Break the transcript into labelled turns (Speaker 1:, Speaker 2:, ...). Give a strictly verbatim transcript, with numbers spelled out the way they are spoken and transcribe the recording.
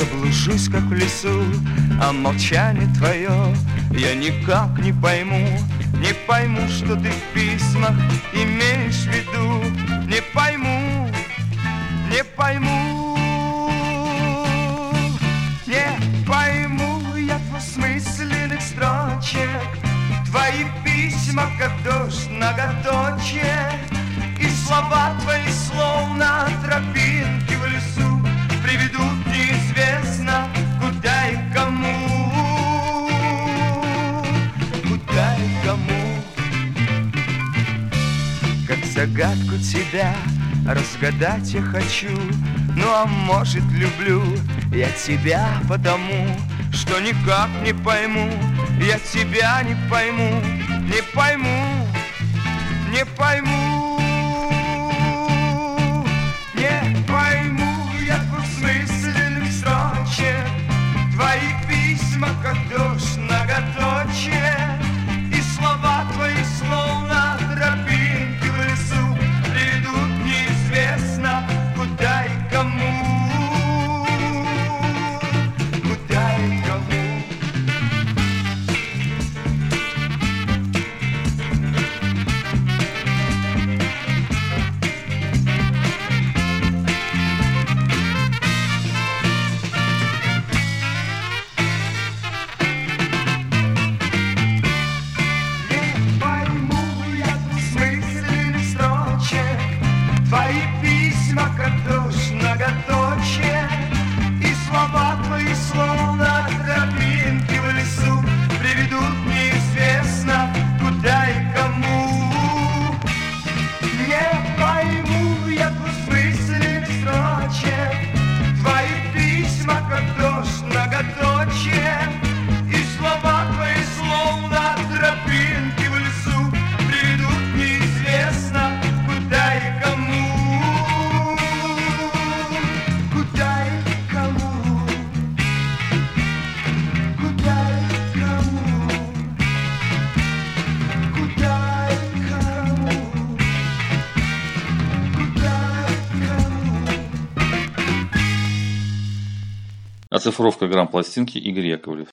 Speaker 1: заблужусь, как в лесу, а молчание твое я никак не пойму. Не пойму, что ты в письмах имеешь в виду. Не пойму, не пойму, не пойму я двусмысленных строчек. Твои письма, как дождь, многоточие, и слова твои, словно тропинки в лесу, приведут неизвестно куда и кому. Куда и кому. Как загадку тебя разгадать я хочу. Ну а может люблю я тебя потому, что никак не пойму. Я тебя не пойму, не пойму, не пойму, не пойму я двусмысленных строчек. Твои письма, как дождь, многоточие, и слова твои, словно тропинки в лесу, приведут неизвестно куда и кому. Куда и кому. Твои письма, как дождь, многоточие, и слова твои, словно тропинки в лесу, приведут неизвестно куда и кому. Не пойму я двусмысленных строчек. Твои письма, как дождь, многоточие, и слова твои, словно тропинки в лесу, приведут неизвестно куда и кому.
Speaker 2: Оцифровка грамм-пластинки Игорь Яковлев.